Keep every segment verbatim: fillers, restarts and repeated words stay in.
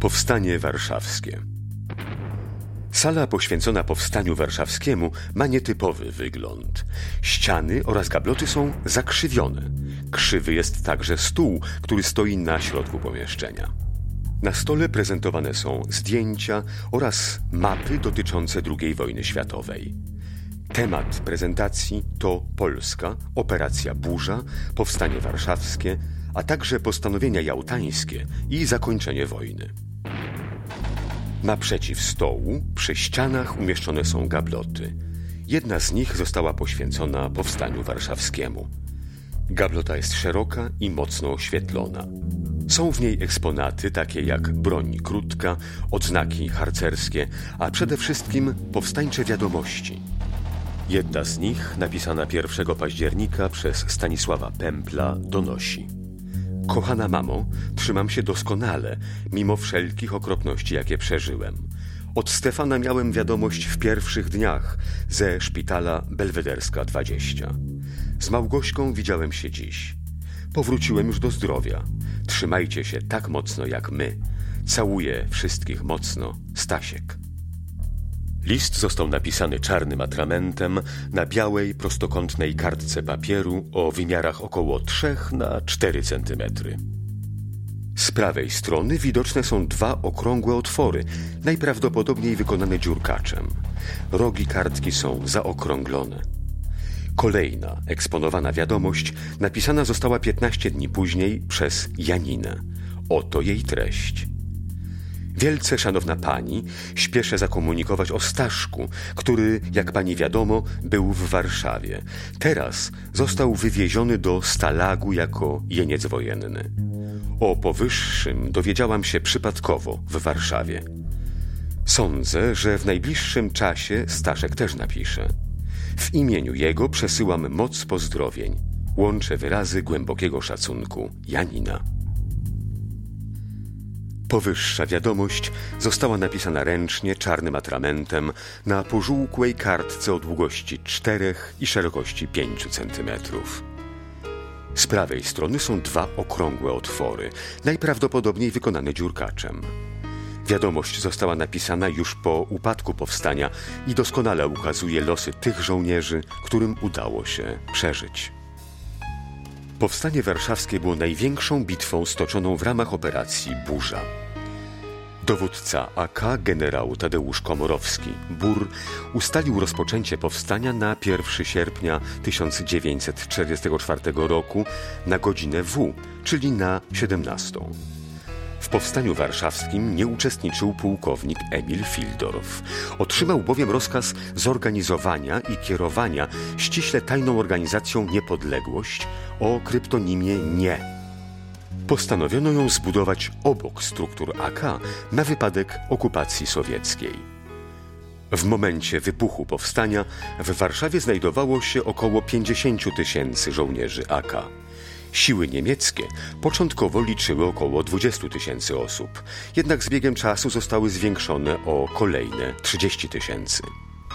Powstanie warszawskie. Sala poświęcona powstaniu warszawskiemu ma nietypowy wygląd. Ściany oraz gabloty są zakrzywione. Krzywy jest także stół, który stoi na środku pomieszczenia. Na stole prezentowane są zdjęcia oraz mapy dotyczące drugiej wojny światowej. Temat prezentacji to Polska, operacja Burza, powstanie warszawskie, a także postanowienia jałtańskie i zakończenie wojny. Naprzeciw stołu, przy ścianach umieszczone są gabloty. Jedna z nich została poświęcona powstaniu warszawskiemu. Gablota jest szeroka i mocno oświetlona. Są w niej eksponaty takie jak broń krótka, odznaki harcerskie, a przede wszystkim powstańcze wiadomości. Jedna z nich, napisana pierwszego października przez Stanisława Pempla, donosi: Kochana mamo, trzymam się doskonale, mimo wszelkich okropności, jakie przeżyłem. Od Stefana miałem wiadomość w pierwszych dniach ze szpitala Belwederska dwadzieścia. Z Małgośką widziałem się dziś. Powróciłem już do zdrowia. Trzymajcie się tak mocno jak my. Całuję wszystkich mocno. Stasiek. List został napisany czarnym atramentem na białej, prostokątnej kartce papieru o wymiarach około trzy na cztery centymetry. Z prawej strony widoczne są dwa okrągłe otwory, najprawdopodobniej wykonane dziurkaczem. Rogi kartki są zaokrąglone. Kolejna eksponowana wiadomość napisana została piętnaście dni później przez Janinę. Oto jej treść. Wielce szanowna pani, śpieszę zakomunikować o Staszku, który, jak pani wiadomo, był w Warszawie. Teraz został wywieziony do Stalagu jako jeniec wojenny. O powyższym dowiedziałam się przypadkowo w Warszawie. Sądzę, że w najbliższym czasie Staszek też napisze. W imieniu jego przesyłam moc pozdrowień. Łączę wyrazy głębokiego szacunku. Janina. Powyższa wiadomość została napisana ręcznie czarnym atramentem na pożółkłej kartce o długości czterech i szerokości pięciu centymetrów. Z prawej strony są dwa okrągłe otwory, najprawdopodobniej wykonane dziurkaczem. Wiadomość została napisana już po upadku powstania i doskonale ukazuje losy tych żołnierzy, którym udało się przeżyć. Powstanie warszawskie było największą bitwą stoczoną w ramach operacji Burza. Dowódca A K generał Tadeusz Komorowski, Bur, ustalił rozpoczęcie powstania na pierwszego sierpnia tysiąc dziewięćset czterdziestego czwartego roku na godzinę W, czyli na siedemnastą. W powstaniu warszawskim nie uczestniczył pułkownik Emil Fildorf. Otrzymał bowiem rozkaz zorganizowania i kierowania ściśle tajną organizacją Niepodległość o kryptonimie Nie. Postanowiono ją zbudować obok struktur A K na wypadek okupacji sowieckiej. W momencie wybuchu powstania w Warszawie znajdowało się około pięćdziesięciu tysięcy żołnierzy A K. Siły niemieckie początkowo liczyły około dwudziestu tysięcy osób, jednak z biegiem czasu zostały zwiększone o kolejne trzydzieści tysięcy.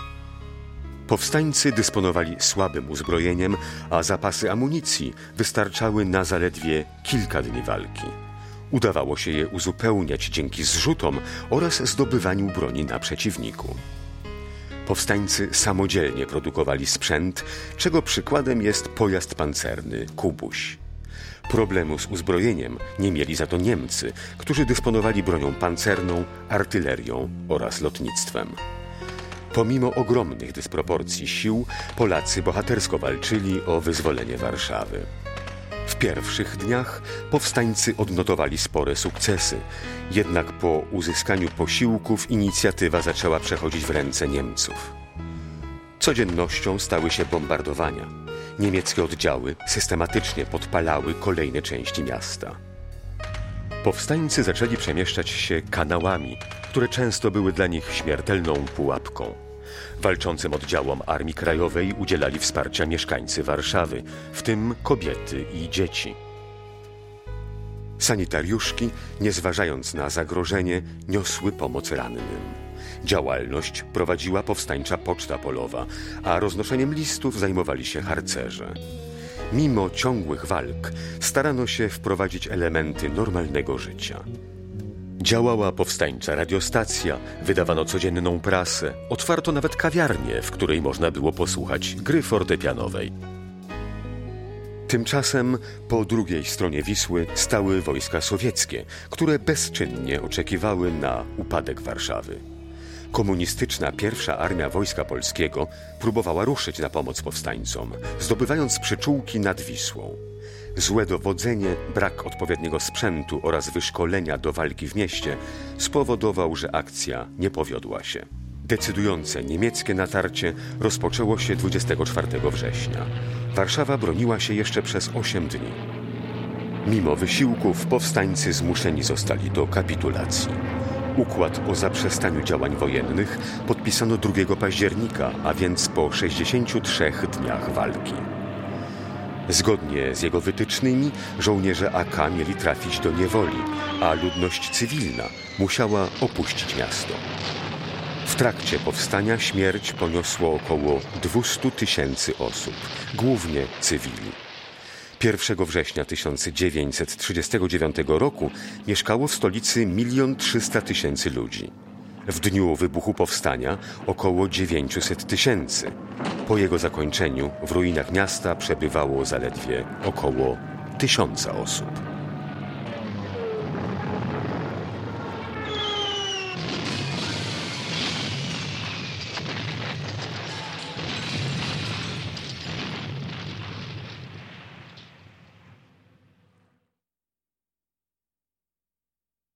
Powstańcy dysponowali słabym uzbrojeniem, a zapasy amunicji wystarczały na zaledwie kilka dni walki. Udawało się je uzupełniać dzięki zrzutom oraz zdobywaniu broni na przeciwniku. Powstańcy samodzielnie produkowali sprzęt, czego przykładem jest pojazd pancerny Kubuś. Problemu z uzbrojeniem nie mieli za to Niemcy, którzy dysponowali bronią pancerną, artylerią oraz lotnictwem. Pomimo ogromnych dysproporcji sił, Polacy bohatersko walczyli o wyzwolenie Warszawy. W pierwszych dniach powstańcy odnotowali spore sukcesy, jednak po uzyskaniu posiłków inicjatywa zaczęła przechodzić w ręce Niemców. Codziennością stały się bombardowania. Niemieckie oddziały systematycznie podpalały kolejne części miasta. Powstańcy zaczęli przemieszczać się kanałami, które często były dla nich śmiertelną pułapką. Walczącym oddziałom Armii Krajowej udzielali wsparcia mieszkańcy Warszawy, w tym kobiety i dzieci. Sanitariuszki, nie zważając na zagrożenie, niosły pomoc rannym. Działalność prowadziła powstańcza poczta polowa, a roznoszeniem listów zajmowali się harcerze. Mimo ciągłych walk starano się wprowadzić elementy normalnego życia. Działała powstańcza radiostacja, wydawano codzienną prasę, otwarto nawet kawiarnię, w której można było posłuchać gry fortepianowej. Tymczasem po drugiej stronie Wisły stały wojska sowieckie, które bezczynnie oczekiwały na upadek Warszawy. Komunistyczna pierwsza Armia Wojska Polskiego próbowała ruszyć na pomoc powstańcom, zdobywając przyczółki nad Wisłą. Złe dowodzenie, brak odpowiedniego sprzętu oraz wyszkolenia do walki w mieście spowodował, że akcja nie powiodła się. Decydujące niemieckie natarcie rozpoczęło się dwudziestego czwartego września. Warszawa broniła się jeszcze przez osiem dni. Mimo wysiłków powstańcy zmuszeni zostali do kapitulacji. Układ o zaprzestaniu działań wojennych podpisano drugiego października, a więc po sześćdziesięciu trzech dniach walki. Zgodnie z jego wytycznymi żołnierze A K mieli trafić do niewoli, a ludność cywilna musiała opuścić miasto. W trakcie powstania śmierć poniosło około dwieście tysięcy osób, głównie cywili. pierwszego września tysiąc dziewięćset trzydziestego dziewiątego roku mieszkało w stolicy milion trzysta tysięcy ludzi. W dniu wybuchu powstania około dziewięćset tysięcy. Po jego zakończeniu w ruinach miasta przebywało zaledwie około tysiąca osób.